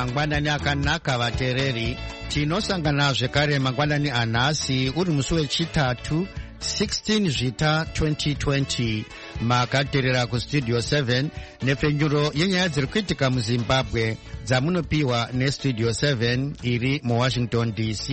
mangwanani akanaka vatereri. Tinosangana zvekare mangwanani anhasi uri musi wechitatu 16 Zvita 2020. Makateerera kustudio 7 nepfenyuro yenyaya dziri kuitika muZimbabwe dzamunopiwa nestudio 7 iri muWashington DC.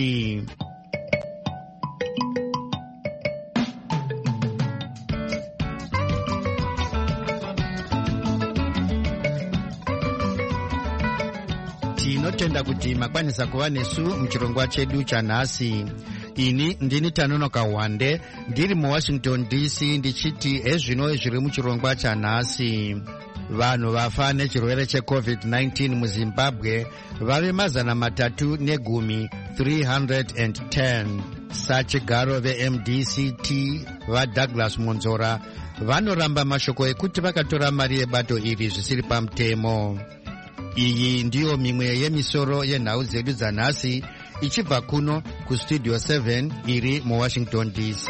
Tinotenda kuti makwanisa kuva nesu muchirongwa chedu chanhasi. Ini ndini Tanonoka Wande ndiri muWashington DC ndichiti ezvino zviri muchirongwa chanhasi. Vanhu vafa nechirwere cheCovid-19 muZimbabwe vave 310 310. Sachigaro veMDCT vaDouglas Monzora vanoramba mashoko ekuti vakatora mari yebato iri zvisiri pamutemo. Iyi ndiyo mimwe yemisoro yenhau dzedu dzanhasi ichibva kuno kustudio 7 iri muWashington DC.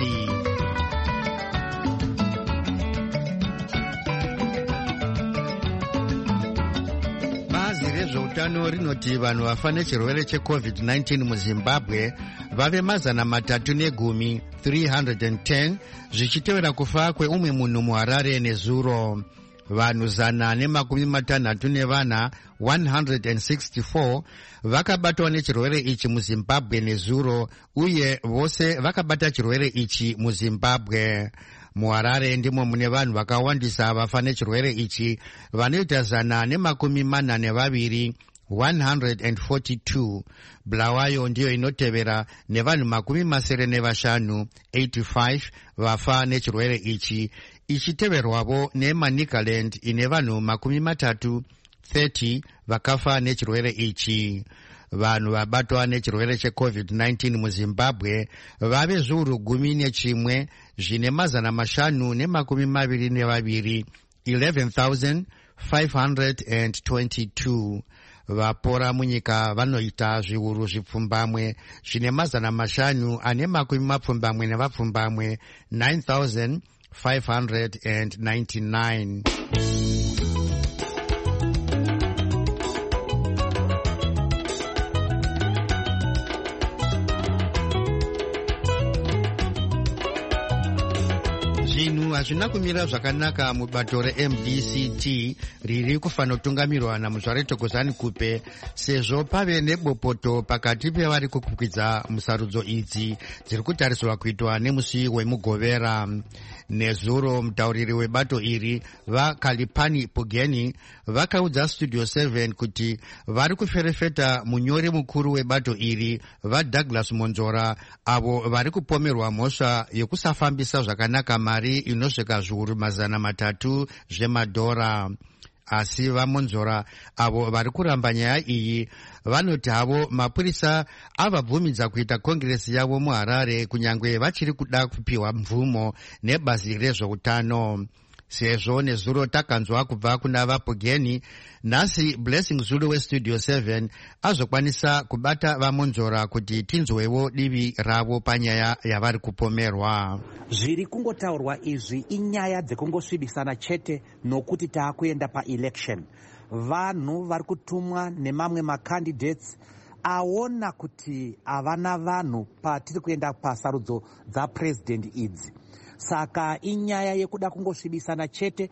Bazi rezveutano rinoti vanhu vafa nechirwere cheCovid-19 muZimbabwe vave 310 310 zvichitevera kufa kweumwe munhu muHarare nezuro. Vanhu 164 164 vakabatwa nechirwere ichi muZimbabwe nezuro, uye vose vakabata chirwere ichi muZimbabwe. MuHarare ndimo mune vanhu vakawandisa vafa nechirwere ichi vanoita 142 142. Bulawayo ndiyo inotevera nevanhu 75 85 vafa nechirwere ichi, ichiteverwavo neManicaland ine vanhu 30 vakafa nechirwere ichi. Vanhu vabatwa nechirwere cheCovid-19 muZimbabwe vave zviuru 11 zvine 522 11,522. Vapora munyika vanoita zviuru zvipfumbamwe zvine 540 9,599. Zvinhu hazvina kumira zvakanaka mubato reMDCT riri kufanotungamirwa naMuzvare Thokozani Kupe, sezvo pave nebopoto pakati pevari kukwikwidzwa musarudzo idzi dziri kutarisirwa kuitwa nemusi wemugovera. Nezuro mutauriri webato iri vaKalipani Pugeni vakaudza studio 7 kuti vari kuferefeta munyori mukuru webato iri vaDouglas Monzora, avo vari kupomerwa mhosva yekusafambisa zvakanaka mari inosvika zviuru 300 zvemadhora. Asi vaMonzora avo vari kuramba nyaya iyi vanoti havo mapurisa avabvumidza kuita kongiresi yavo muHarare kunyange vachiri kuda kupiwa mvumo nebazi rezveutano. Sezvo nezuro takanzwa kubva kuna vaPugeni, nhasi Blessing Zulu westudio 7 azokwanisa kubata vaMonzora kuti tinzwewo divi ravo panyaya yavari kupomerwa. Zviri kungotaurwa izvi inyaya dzekungosvibisana chete nokuti taakuenda paelection. Vanhu vari kutumwa nemamwe macandidates aona kuti havana vanhu patiri kuenda pasarudzo dzapresident idzi. Saka inyaya yekuda kungosvibisana chete,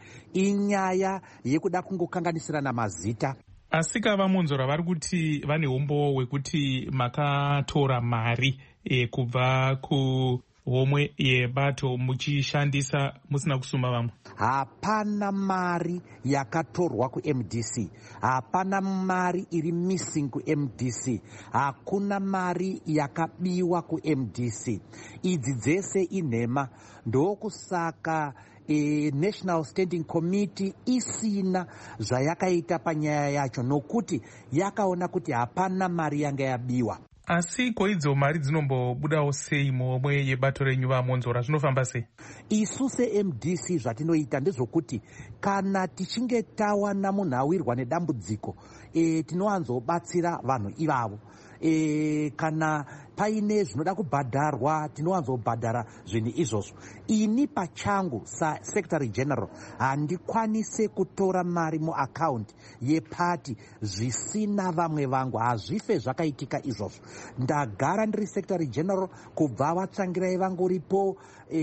inyaya yekuda kungokanganisirana mazita. Asika vaMonzora vari kuti vane umbo hwekuti makatora mari kubva kuhomwe yebato muchishandisa musina kusuma vamwe. Hapana mari yakatorwa kuMDC, hapana mari iri missing kuMDC, hakuna mari yakabiwa kuMDC. Idzi dzese inhema, ndokusaka National Standing Committee isina zvayakaita panyaya yacho nokuti yakaona kuti hapana mari yanga yabiwa. Asi koidzo mari dzinombobudawo sei muhomwe yebato renyu vaMonzora, zvinofamba sei? Isu seMDC zvatinoita ndezvokuti kana tichinge tawana munhu awirwa nedambudziko tinowanzobatsira vanhu ivavo. kana paine zvinoda kubhadharwa tinowanzobhadhara zvinhu izvozvo. Ini pachangu Secretary General handikwanise kutora mari muakaunti yepati zvisina vamwe vangu. Hazvife zvakaitika izvozvo. Ndagara ndiri Secretary General kubva vatsvangirai vangu ripo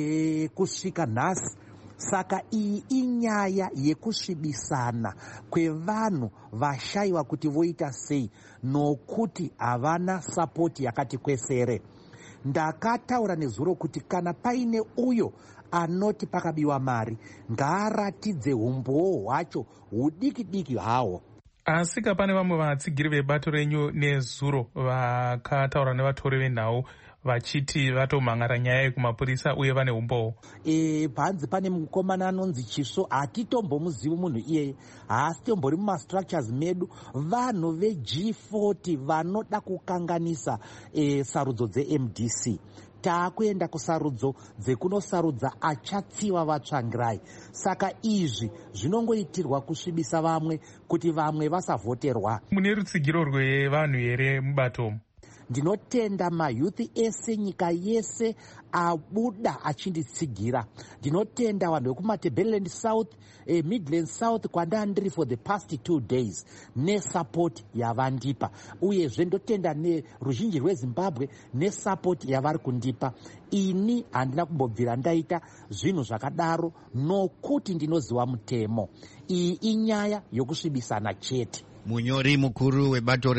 kusvika nhasi. Saka iyi inyaya yekusvibisana kwevanhu vashayiwa kuti voita sei nokuti havana sapoti yakati kwesere. Ndakataura nezuro kuti kana paine uyo anoti pakabiwa mari ngaaratidze umboo hwacho hudiki diki hawo. Asika pane vamwe vatsigiri vebato renyu nezuro vakataura nevatori venhau vachiti vatomhangara nyaya yekumapurisa uye vane umboo. Panzi pane mukomana anonzi Chisvo, hatitombomuzivi munhu iyeye, haasi tombori mumastructures medu. Vanhu veG40 vanoda kukanganisa sarudzo dzeMDC. Taakuenda kusarudzo dzekunosarudza achatsiva vatsvangirai. Saka izvi zvinongoitirwa kusvibisa vamwe kuti vamwe vasavhoterwa. Mune rutsigiro rwevanhu here mubato? Ndinotenda mayuthi ese nyika yese abuda achinditsigira. Ndinotenda vanhu vekumatabeleland South, Midland South kwandandiri for the past 2 days nesupport yavandipa. Uyezve ndotenda neruzhinji rweZimbabwe nesupport yavari kundipa. Ini handina kumbobvira ndaita zvinhu zvakadaro nokuti ndinoziva mutemo. Iyi inyaya yokusvibisana chete. Munyori mukuru webato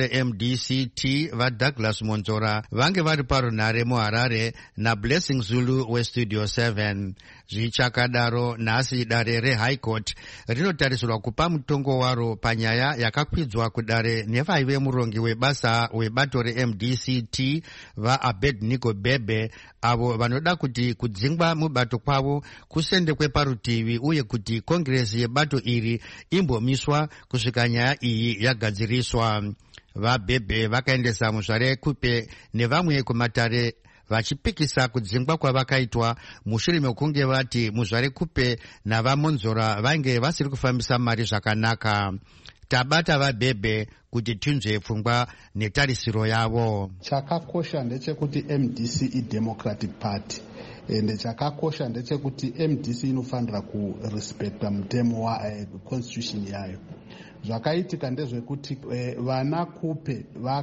reMDCT vaDouglas Monzora vange vari parunhare muHarare naBlessing Zulu weStudio 7. Zvichakadaro nhasi dare reHigh Court rinotarisirwa kupa mutongo waro panyaya yakakwidzwa kudare nevaive murongi webasa webato reMDCT vaAbednego Bebe, avo vanoda kuti kudzingwa mubato kwavo kusendekwe parutivi uye kuti kongresi yebato iri imbomiswa kusvika nyaya iyi yagadziriswa. VaBebe vakaendesa muzvare Kupe nevamwe kumatare vachipikisa kudzingwa kwavakaitwa mushure mekunge vati muzvare Kupe navaMonzora vainge vasiri kufambisa mari zvakanaka. Tabata vaBebe kuti tinzwe pfungwa netarisiro yavo. Chakakosha ndechekuti MDC iDemocratic Party ende chakakosha ndechekuti MDC inofanira kurespekta mutemo waconstitution yayo. Zvakaitika ndezvekuti vana Kupe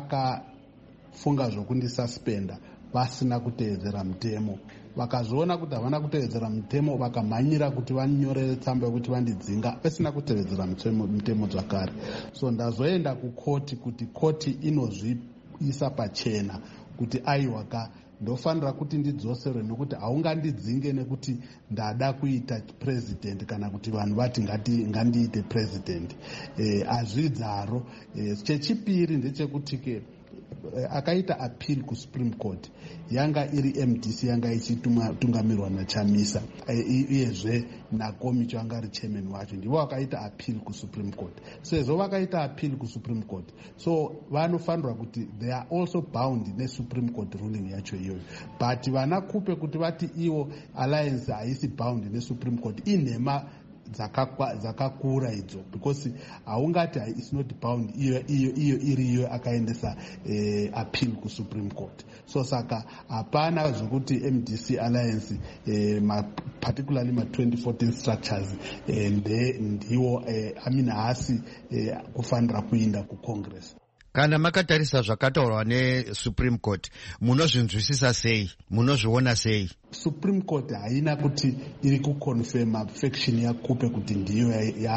vakafunga zvokundisuspenda vasina kuteedzera mutemo. Vakazoona kuti havana kuteedzera mutemo vakamhanyira kuti vanyorere tsamba yokuti vandidzinga vasina kuteedzera mutemo zvakare. So ndazoenda kukoti kuti koti inozviisa pachena kuti aiwaka ndofanira kuti ndidzosere nokuti haungandidzinge nekuti ndada kuita president kana kuti vanhu vati ngandiite president. Hazvidzaro. Chechipiri ndechekuti ke akaita appeal kuSupreme Court yanga iri MDC yanga ichitungamirwa naChamisa uyezve naKomicho anga ari chairman wacho, ndivo vakaita appeal kuSupreme Court. Sezvo vakaita appeal kuSupreme Court, so vanofanirwa kuti they are also bound neSupreme Court ruling yacho iyoyo. But vana Kupe kuti vati iwo alliance haisi bound neSupreme Court inhema dzakakura idzo, because haungati is not bound iyo iriyo akaendesa appeal kuSupreme Court. So saka hapana zvokuti MDC alliance particularly 2014 structures ndiwo haasi kufanira kuinda kuCongress. Kana makatarisa zvakataurwa neSupreme Court munozvinzwisisa sei, munozviona sei? Supreme Court haina kuti iri kuconfirma faction yaKupe kuti ndiyo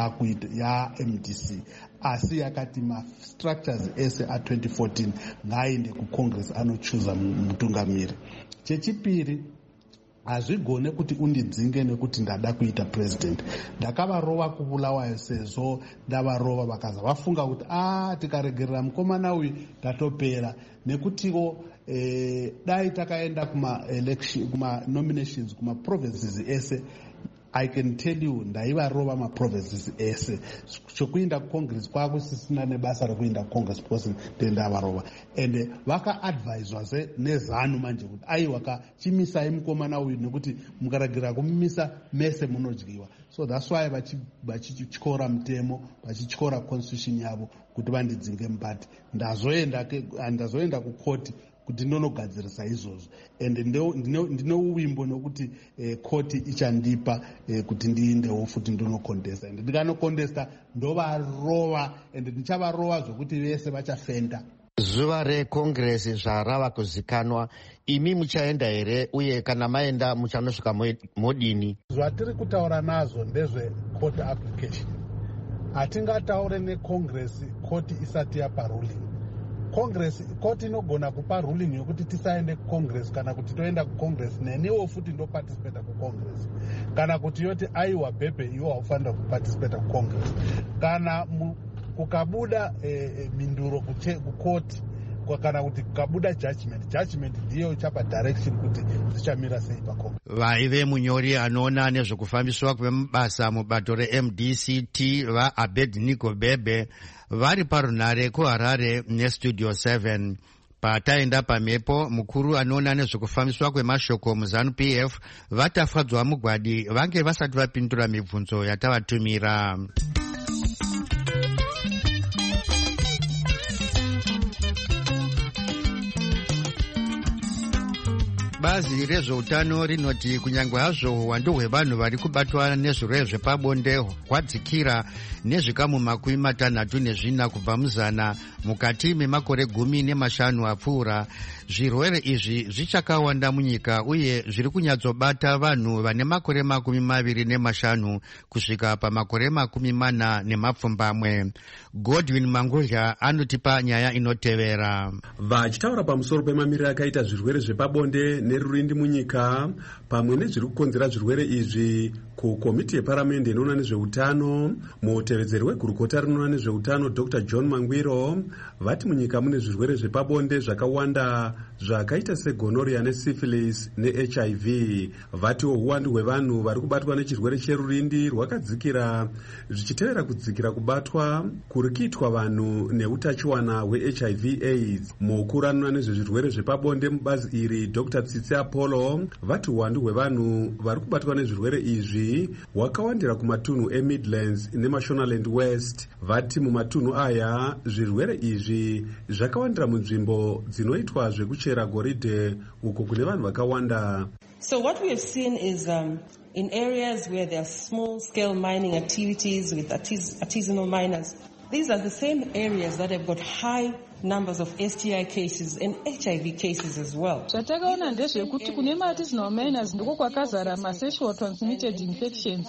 ya MDC, asi yakati structures ese a2014 ngaaende kuCongress anochuza mutungamiri. Chechipiri, hazvigone kuti undidzinge nekuti ndada kuita president. Ndakavarova kubulawayo sezvo ndavarova vakaza vafunga kuti tikaregerera mukomana uyu tatopera, nekutiwo dai takaenda kuma nominations kuma provinces ese I can tell you ndaivarova maprovinces ese. Chokuinda kucongress kwakusisina nebasa rekuinda kucongress because ndendavarova. And vakaadviswa nezanu manje kuti aiwa chimisai mukomana uyu nekuti mukaragirira kumumisa mese munodyiwa. So that's why vachityora mutemo, vachityora constitution yavo kuti vandidzinge mubati. Ndazoenda kukoti kuti ndinogadzirisa izvozvo, and ndine uvimbo nokuti koti ichandipa kuti ndiindewo futi ndinocontesta, and ndikanocontesta ndovarova, and ndichavarova zvokuti vese vachafenda. Zuva rekongresi zvarava kuzikanwa, imi muchaenda here, uye kana maenda muchanosvika modini? Zvatiri kutaura nazvo ndezve court application. Hatingataure necongress koti isati yapa ruling. Congress koti inogona kupa ruling yokuti tisaende kucongress kana kuti toenda kucongress neniwo futi ndo participate kucongress, kana kuti yoti aiwa bhebhe iwo haufanira kuparticipate kucongress, kana kukabuda minduro kukoti, kana kuti kukabuda judgment ndiyo ichapa direction kuti zvichamira sei pacongress. Vaive munyori anoona nezvekufambiswa kwemabasa mubato reMDCT vaAbednego Bebe vari parunare kuHarare neStudio 7. Pataenda pamhepo, mukuru anoona nezvekufambiswa kwemashoko muZANU-PF vatafadzwa mugwadi vange vasati vapindura mibvunzo yatavatumira. Bazi rezveutano rinoti kunyangwe hazvo uwandu hwevanhu vari kubatwa nezvirwere zvepabonde hwadzikira nezvikamu 64 kubva muzana mukati memakore 15 apfuura, zvirwere izvi zvichakawanda munyika uye zviri kunyatsobata vanhu vane makore 25 kusvika pamakore 40. Godwin Mangudya anotipa nyaya inotevera. Vachitaura pamusoro pemamiriro akaita zvirwere zvepabonde nerurindi munyika pamwe nezviri kukonzera zvirwere izvi kukomiti yeparamende inoona nezveutano, mutevedzeri wegurukota rinoona nezveutano Dr. John Mangwiro vati munyika mune zvirwere zvepabonde zvakawanda zvakaita segonorrhea nesyphilis neHIV. Vatiwo uwandu hwevanhu vari kubatwa nechirwere cherurindi rwakadzikira, zvichitevera kudzikira kubatwa kuri kuitwa vanhu neutachiwana hweHIV AIDS. Mukuru anoona nezvezvirwere zvepabonde mubazi iri Dr. Tsitsi Apollo vati uwandu hwevanhu vari kubatwa nezvirwere izvi hwakawandira kumatunhu eMidlands neMashonaland West. Vati mumatunhu aya zvirwere izvi zvakawandira munzvimbo dzinoitwa zvekuchera goridhe uko kune vanhu vakawanda. So what we have seen is in areas where there are small scale mining activities with artisanal miners, these are the same areas that have got high numbers of STI cases and HIV cases as well. Zvatakaona ndezvekuti kune artisanal miners ndiko kwakazara sexual transmitted infections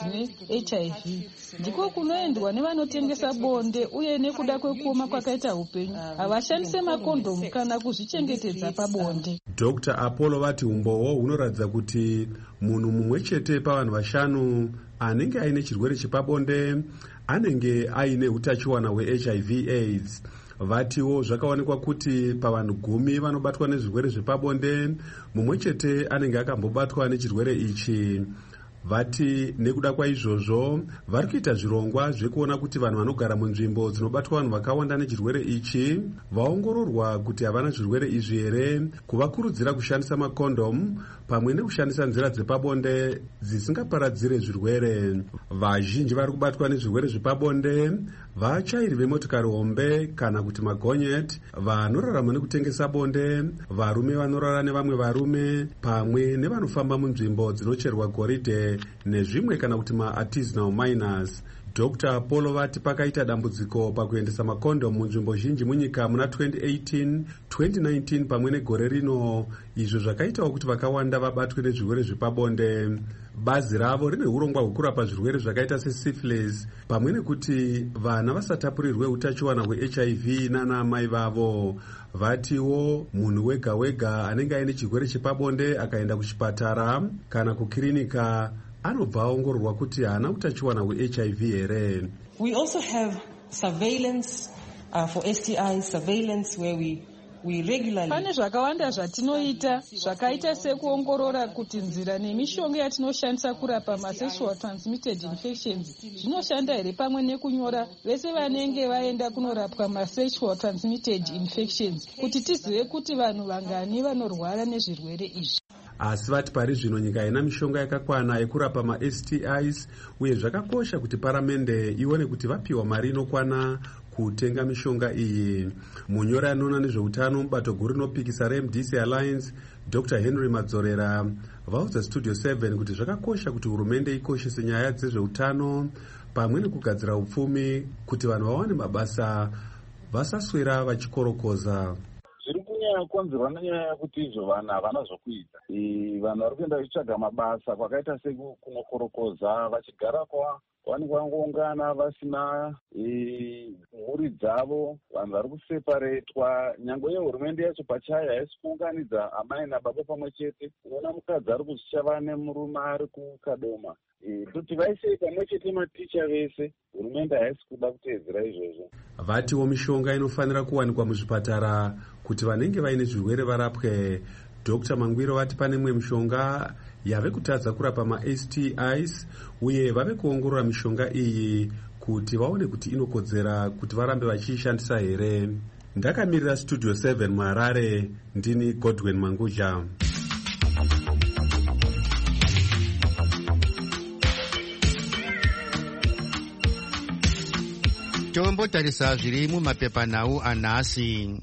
neHIV, ndiko kunoendwa nevanotengesa bonde uye nekuda kwekuoma kwakaita upenyu havashandise makondomu kana kuzvichengetedza pabonde. Dr. Apollo vati umbowo hunoratidza kuti munhu mumwe chete pavanhu 5 anenge aine chirwere chepabonde anenge aine utachiwana hweHIV AIDS. Vatiwo zvakaonekwa kuti pavanhu 10 vanobatwa nezvirwere zvepabonde mumwe chete anenge akambobatwa nechirwere ichi. Vati nekuda kwaizvozvo vari kuita zvirongwa zvekuona kuti vanhu vanogara munzvimbo dzinobatwa vanhu vakawanda nechirwere ichi vaongororwa kuti havana zvirwere izvi here, kuvakurudzira kushandisa makondomu pamwe nekushandisa nzira dzepabonde dzisingaparadzire zvirwere. Vazhinji vari kubatwa nezvirwere zvepabonde vachairi vemotokari hombe kana kuti magonyeti, vanorarama nekutengesa bonde, varume vanorara nevamwe varume, pamwe nevanofamba munzvimbo dzinocherwa goridhe nezvimwe kana kuti maartisanal miners. Dr. Apollo vati pakaita dambudziko pakuendesa makondomu munzvimbo zhinji munyika muna 2018, 2019 pamwe negore rino, izvo zvakaitawo kuti vakawanda vabatwe nezvirwere zvepabonde. Bazi ravo rine urongwa hwekurapa zvirwere zvakaita sesyphilis pamwe nekuti vana vasatapurirwe utachiwana hweHIV nana amai vavo. Vatiwo munhu wega wega anenge aine chirwere chepabonde akaenda kuchipatara kana kukirinika anobva aongororwa kuti haana utachiwana hweHIV here. We also have surveillance for STI surveillance where we we regularly... Pane zvakawanda zvatinoita zvakaita sekuongorora kuti nzira nemishonga yatinoshandisa kurapa masexual transmitted infections zvinoshanda here, pamwe nekunyora vese vanenge vaenda kunorapwa masexual transmitted infections kuti tizive kuti vanhu vangani vanorwara nezvirwere izvi. Asi vati pari zvino nyika haina mishonga yakakwana yekurapa maSTIs, uye zvakakosha kuti paramende ione kuti vapiwa mari inokwana kutenga mishonga iyi. Munyori anoona nezveutano mubato guru rinopikisa reMDC Alliance, Dr. Henry Madzorera, vaudza Studio 7 kuti zvakakosha kuti hurumende ikoshese nyaya dzezveutano pamwe nekugadzira upfumi kuti vanhu vawane mabasa vasaswera vachikorokoza. Konzerwa nenyaya yekuti izvo vanhu havana zvokuita. Vanhu vari kuenda vachitsvaga mabasa kwakaita sekunokorokoza, vachigara vanenge vangoungana vasina mhuri dzavo, vanhu vari kuseparetwa. Nyange hurumende yacho pachayo haisi kuunganidza amai nababa pamwe chete. Unoona mukadzi ari kuzvichava nemurume ari kukadoma. Kuti vaise pamwe chete maticha vese, hurumende haisi kuda kuteedzera izvozvo. Vatiwo mishonga inofanira kuwanikwa muzvipatara kuti vanenge vaine zvirwere varapwe. Dr. Mangwiro vati pane imwe mishonga yave kutadza kurapa maSTIs, uye vave kuongorora mishonga iyi kuti vaone kuti inokodzera kuti varambe vachiishandisa here. Ndakamirira Studio 7 muHarare, ndini Godwin Manguja. Tombotarisa zviri mumapepanhau anhasi.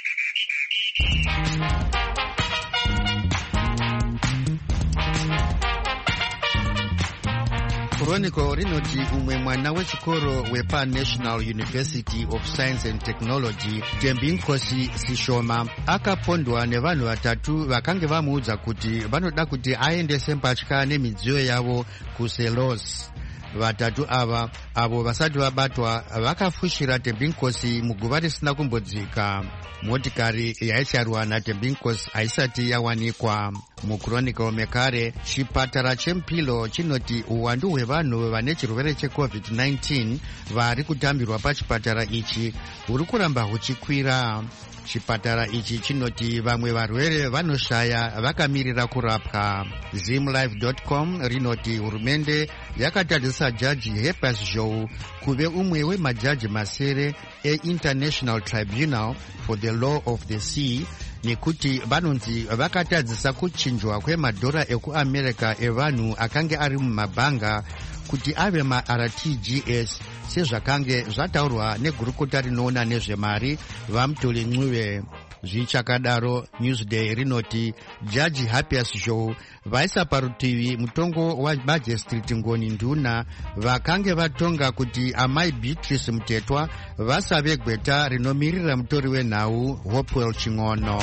Chronicle rinoti umwe mwana wechikoro wepaNational University of Science and Technology, Tembinkosi Sishoma, akapondwa nevanhu vatatu vakange vamuudza kuti vanoda kuti aendese mbatya nemidziyo yavo kuSelos. Vatatu ava avo vasati vabatwa vakafushira Tembinkosi muguva risina kumbodzika. Motikari yaicharwa naTembinkosi haisati yawanikwa. MuChronicle mekare, chipatara cheMpilo chinoti uwandu hwevanhu vane chirwere cheCovid-19 vari kutambirwa pachipatara ichi huri kuramba huchikwira. Chipatara ichi chinoti vamwe varwere vanoshaya vakamirira kurapwa. Zimlive.com rinoti hurumende yakatadzisa jaji Hepes Zhou kuve umwe wemajaji masere eInternational Tribunal for the Law of the Sea, nekuti vanonzi vakatadzisa kuchinjwa kwemadhora ekuAmerica evanhu akange ari mumabhanga kuti ave maRTGS sezvakange zvataurwa negurukota rinoona nezvemari vaMutoli Ncube. Zvichakadaro, Newsday rinoti jaji Hepes Zhou vaisa parutivi mutongo waMajistrate Ngoni Nduna vakange vatonga kuti amai Beatrice Mutetwa vasave gweta rinomirira mutori wenhau Hopewell Ching'ono.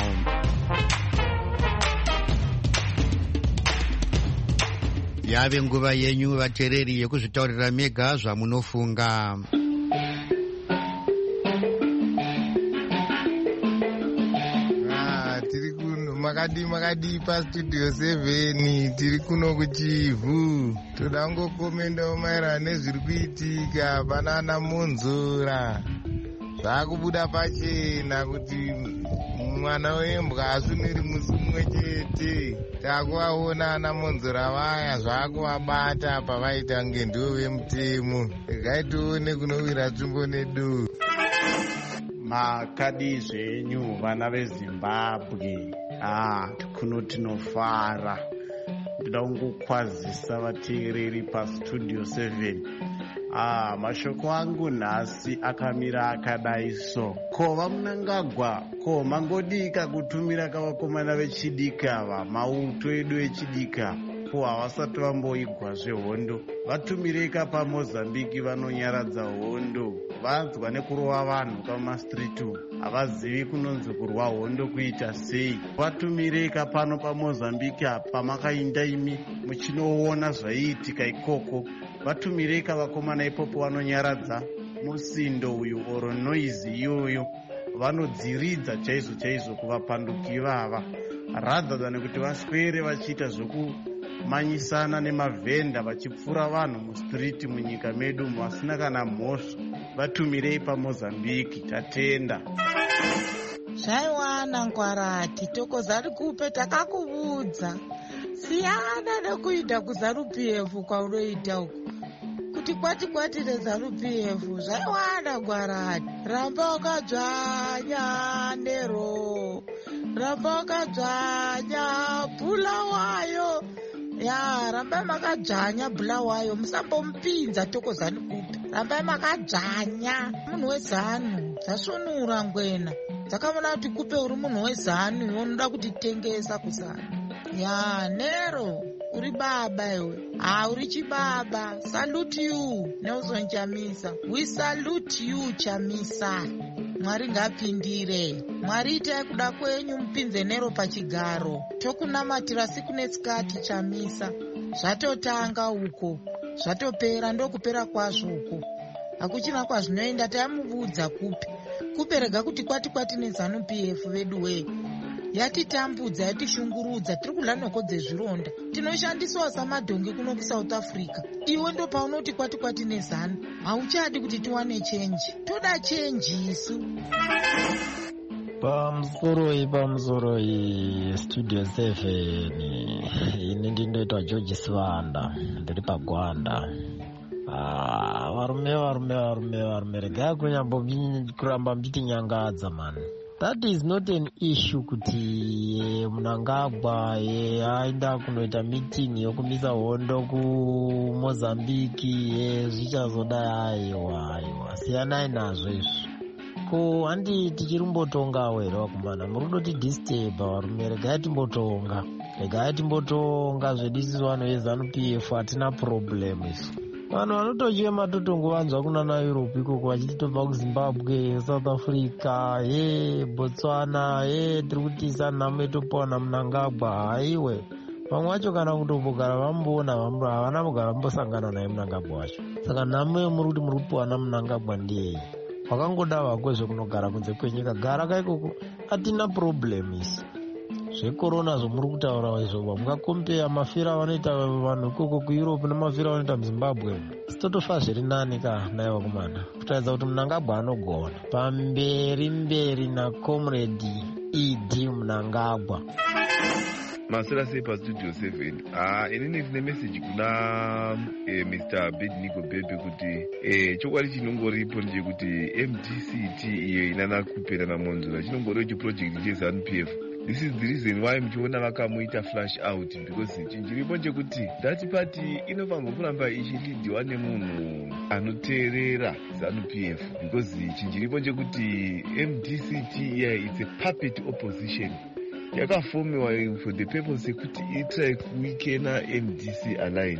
Yave nguva yenyu vatereri yekuzvitaurira mega zvamunofunga. Makadi pa Studio 7 tiri kuno kuchivhu. Toda ngokomendawo maererano nezviri kuitika panana Munzura. Zvakubuda pachena kuti mwana wembwa aswiniri musi mumwe chete. Takuvaona ana Munzura vaya zvakuvabata pavaita kunge ndivo vemutemo. Regai tione kunowira tsvimbo nedu. Makadi zvenyu vana veZimbabwe. Kuno tinofara. Ndoda kungokwazisa vateereri paStudio 7. Mashoko angu nhasi akamira akadai so. Ko vamunangagwa, ko mangodika kutumira kavakomana vechidika ava, mauto edu echidika. Po havasati vamboigwa zvehondo. Vatumireka paMozambique vanonyaradza hondo. Vanzwa nekurova vanhu pamastritu. Havazivi kunonzi kurwa hondo kuita sei. Vatumireka pano paMozambique pamakainda imi muchinoona zvaiitika ikoko. Vatumireka vakomana ipopo vanonyaradza musindo uyu oro noizi iyoyo. Vanodziridza chaizvo chaizvo kuvapanduki vava. Rather than kuti vaswere vachiita manyisana nemavhenda vachipfura vanhu mustriti munyika medu vasina kana mhosva. Vatumirei paMozambique, tatenda. Zvaiwa Siyana Ngwarati, Thokozani Kupe takakuvudza. Siyana nekuita kuZANU-PF kwaunoita uku. Kuti kwati neZANU-PF zvaiwana Ngwarati. Ramba wakadzvanya Nero. Ramba wakadzvanya Bulawayo. Ya, ramba makadzvanya Bulawayo, musambomupinza Thokozani Kupe. Ramba makadzvanya munhu weZANU. Dzasvonura ngwena. Dzakaona kuti Kupe uri munhu weZANU, unoda kutitengesa kuZANU. Ya, Nero, uri baba iwe. Uri chibaba. Salute you, Nelson Chamisa. We salute you, Chamisa. Mwari ngapindire. Mwari itai kuda kwenyu mupinze Nero pachigaro. Tokunamatira siku nesikati, Chamisa. Zvatotanga uko. Zvatopera, ndokupera kwazvo uko. Hakuchina kwazvinoenda, taimuvudza Kupe. Kupe rega kuti kwati neZANU-PF vedu we. Yatitambudza, yatishungurudza, tiri kudla nhoko dzezvironda. Tinoshandiswa samadhongi kuno kuSouth Africa. Iwe ndo paunoti kwati neZANU. Hauchadi kuti tiwane chenji. Toda chenji isu. Pamusoro Studio 7 ini ndinoitwa George Swanda, ndiri paGwanda. Varume regai kuramba mchiti nyangadza man. That is not an issue kuti Mnangagwa aenda kunoita meeting yokumisa hondo kuMozambique zvichazoda aiwa siyanai nazvo izvo. Ko handi tichirumbotonga were wakumana murudoti disturb varume regai timbotonga zvedisiso vanhu veZANU-PF hatina problem isu. Vanhu vanotochema totongovanzwa kunana Europe ikoko vachitobva kuZimbabwe, South Africa, Botswana, tiri kutisa nhamo yetopawana Mnangagwa. Haiwe, vamwe vacho kana kutombogara vamboona havana kugara vambosangana naye Mnangagwa wacho. Saka nhamo yomuri kuti muri kupawana Mnangagwa ndiyei? Wakangoda vako zvekunogara kunze kwenyika, gara kaikoko, hatina problem isi. Zvekorona zvomuri kutaura izvo mungakompea mafira avanoita vanhu ikoko kuEurope nemafira avanoita muZimbabwe. Sitotofa zviri nani ka naye vakomana. Kutaridza kuti Mnangagwa anogona. Pamberi naComrade ED Mnangagwa. Masera sei paStudio 7. Inini ndine message kuna Mr. Abednego Bebe kuti chokwadi chinongoripo ndechekuti MDCT iyo inana Kupe naMonzura chinongoriwo chiproject cheZANU-PF. This is the reason why mchiona vakamuita flash out, because chinjiripo chekuti that party inofanirwa kuramba ichilidiwa nemunhu anoteerera ZANU-PF, because chinjiripo chekuti MDCT it's a puppet opposition. Yakafomiwa for the purpose yekuti itry kuwikena MDC align.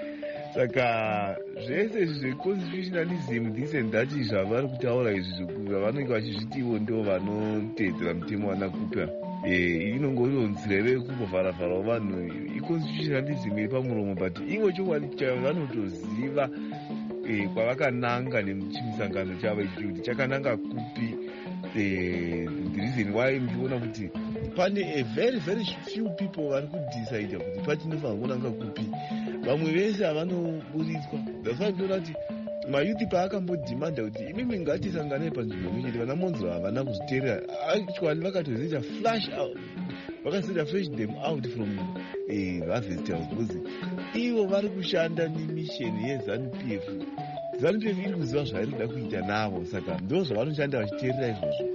Saka zvese zveconstitutionalism this and that zvavari kutaura izvi vanenge vachizvitiwo ndo vanoteedzera mutemo wanaKupe. Inongoriwo nzira yekuvharavharawo vanhu iconstitutionalism yepamuromo, but imwe chokwadi chavanotoziva kwavakananga nechimusangano chavo ichi kuti chakananga kupi. The reason why ndiona kuti pane a very few people vari kudecide kuti pati inofanira kunanga kupi, vamwe vese havanoburitswa. That's why ndinoona kuti mayuthi paakambodhimanda kuti imimi ngatisanganai panzvimbo imwe chete, vanaMonzura havana kuzviteerera. Actually vakatoziita flash out, vakasiita flash them out from Harvest House, because ivo vari kushanda nemisheni yeZANU-PF. ZANU-PF iri kuziva zvairi kuda kuita navo, saka ndo zvavanoshanda vachiteerera izvozvo.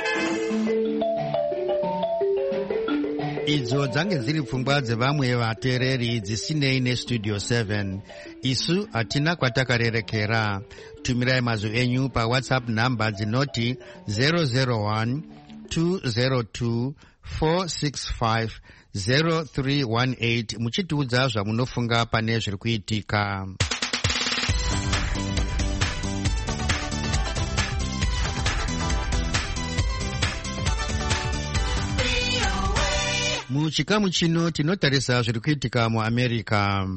Idzo dzange dziri pfungwa dzevamwe vateereri dzisinei neStudio 7. Isu hatina kwatakarerekera. Tumirai mazwi enyu paWhatsApp namba dzinoti 001 202 465 0318 muchitiudza zvamunofunga pane zviri kuitika. Muchikamu chino tinotarisa zviri kuitika muAmerica.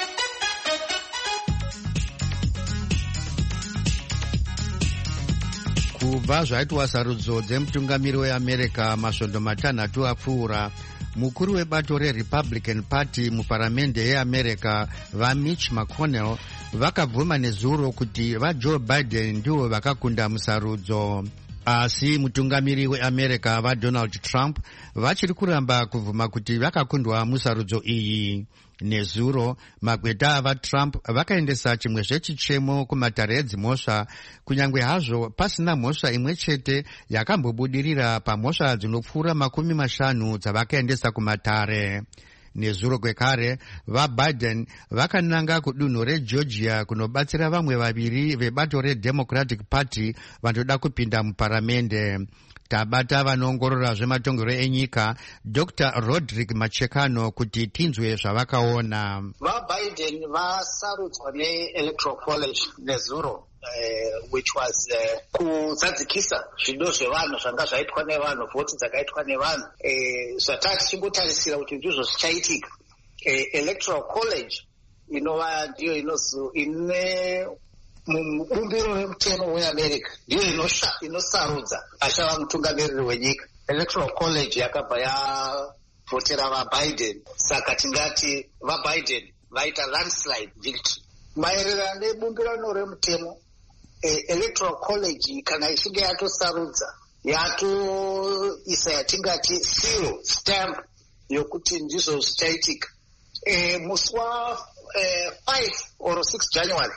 Kubva zvaitwa sarudzo dzemutungamiri weAmerica masvondo matanhatu apfuura, mukuru webato reRepublican Party muparamende yeAmerica vaMitch McConnell vakabvuma nezuro kuti vaJoe Biden ndivo vakakunda musarudzo. asi mutungamiri weAmerica vaDonald Trump vachiri kuramba kuvhuma kuti vakakundwa musarudzo iyi. Nezuro magweta avaTrump vakaendesa chimwezve chichemo kumatare edzimhosva, kunyange hazvo pasina mhosva imwe chete yakambobudirira pamhosva dzinopfuura 50 dzavakaendesa kumatare. Nezuro kwekare vaBiden vakananga kudunhu reGeorgia kunobatsira vamwe vaviri vebato reDemocratic Party vanoda kupinda muparamende. Tabata vanoongorora zvematongero enyika Dr. Roderick Machekano kuti tinzwe zvavakaona. VaBiden vasarudzwa neElectoral College nezuro which was kuzadzikisa zvido zvevanhu zvanga zvaitwa nevanhu, vhoti dzakaitwa nevanhu, zvatati chingotarisira kuti ndizvo zvichaitika. Electoral College inova ndiyo ine mubumbiro remutemo weAmerica ndiyo inosarudza achava mutungamiriri wenyika. Electoral College yakabva yavhotera vaBiden, saka tingati vaBiden vaita landslide victory. Maererano nebumbirano remutemo, Electoral College kana ichinge yatosarudza, yatoisa yatingati seal stamp yokuti ndizvo zvichaitika, musi wa 5 or 6 January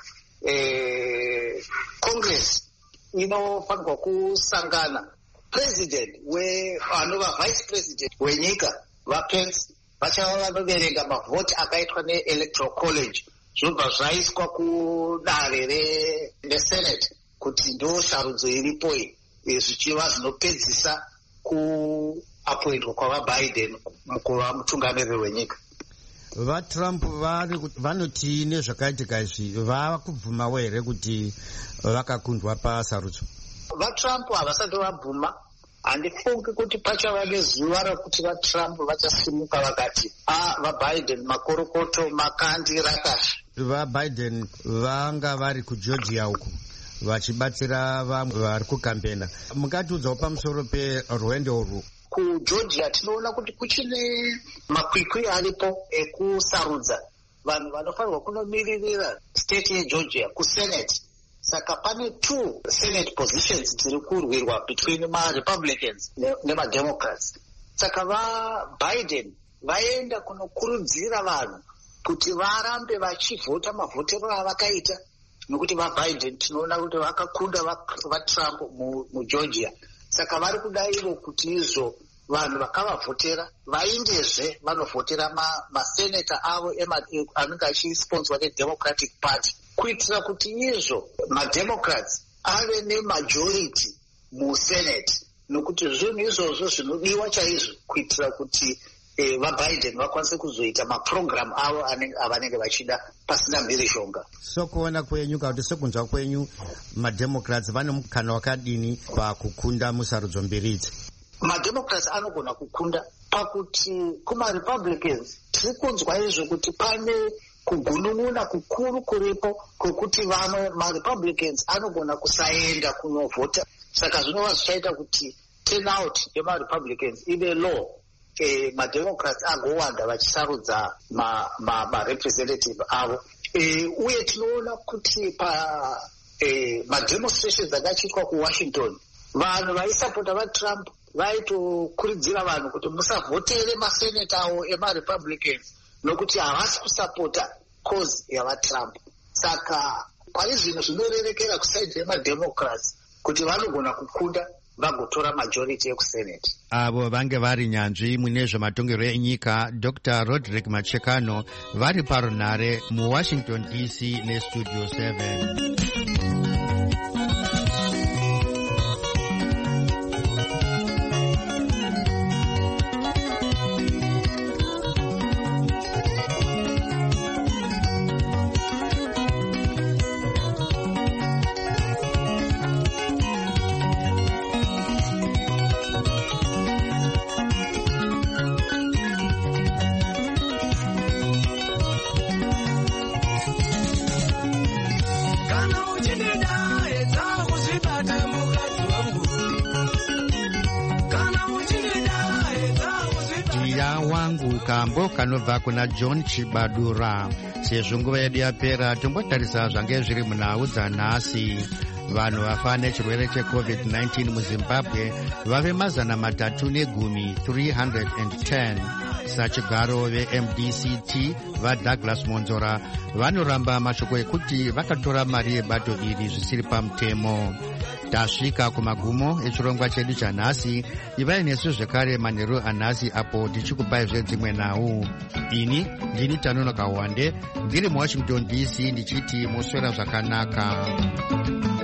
Congress inofanirwa kusangana. President anova vice president wenyika vaPence vachava vanoverenga mavhoti akaitwa neElectoral College, zvobva zvaiswa kudare reSenate kuti ndo sarudzo iripo zvichiva zvinopedzisa kuapointwa kwavaBiden mukuva mutungamiriri wenyika. VaTrump vanoti nezvakaitika izvi vakubvumawo here kuti vakakundwa pasarudzo? VaTrump havasati vabvuma. Handifungi kuti pachava nezuva rokuti vaTrump vachasimuka vakati vaBiden makorokoto makandi rakashi. VaBiden vanga vari kuGeorgia uku vachibatsira vamwe vari kukambena. Mungatiudzawo pamusoro perwendo urwu? KuGeorgia tinoona kuti kuchine makwikwi aripo ekusarudza vanhu vanofanirwa kunomiririra state yeGeorgia kuSenate. Saka pane 2 Senate positions dziri kurwirwa between maRepublicans nemaDemocrats. Saka vaBiden vaenda kunokurudzira vanhu kuti varambe vachivhota mavhotero avakaita, nokuti vaBiden tinoona kuti vakakunda vaTrump muGeorgia. Saka vari kuda ivo kuti izvo vanhu vakavavhotera vaindezve vanovhotera maseneta avo anenge achisponzwa neDemocratic Party, kuitira kuti izvo maDemocrats ave nemajority muSenate, nokuti zvinhu izvozvo zvinodiwa chaizvo kuitira kuti vaBiden vakwanise kuzoita maprogramu avo avanenge vachida pasina mhirizhonga. Sokuona kwenyu kana kuti sekunzwa kwenyu maDemocrats vane mukana wakadini pakukunda musarudzo mbiri idzi? MaDemocrats anogona kukunda pakuti kumaRepublicans tiri kunzwa izvo kuti pane kugunun'una kukuru kuripo kwekuti maRepublicans anogona kusaenda kunovhota. Saka zvinova zvichaita kuti turnout yemaRepublicans ive low, maDemocrats agowanda vachisarudza marepresentative avo. Uye tinoona kuti mademonstrations akachiitwa kuWashington, vanhu vaisapota vaTrump vaitokurudzira vanhu kuti musavhotere maseneta avo emaRepublicans nokuti havasi kusapota cause yavaTrump. Saka pane zvinhu zvinorerekera kusaidhi yemaDemocrats kuti vanogona kukunda vagotora majority ekuSenate. Avo vange vari nyanzvi mune zvematongero enyika Dr. Roderick Machekano vari parunhare muWashington DC neStudio 7. Kambo kanobva kuna John Chibadura. Sezvo nguva yedu yapera, tombotarisa zvange zviri munhau dzanhasi. vanhu vafa nechirwere checovid-19 muzimbabwe vave 310 310. sachigaro veMDCT vaDouglas Monzora vanoramba mashoko ekuti vakatora mari yebato iri zvisiri pamutemo. Tasvika kumagumo echirongwa chedu chanhasi. Ivai nesu zvekare manheru anhasi apo tichikupai zvedzimwe nhau. Ini ndini Tanonoka Wande ndiri muWashington DC ndichiti moswera zvakanaka.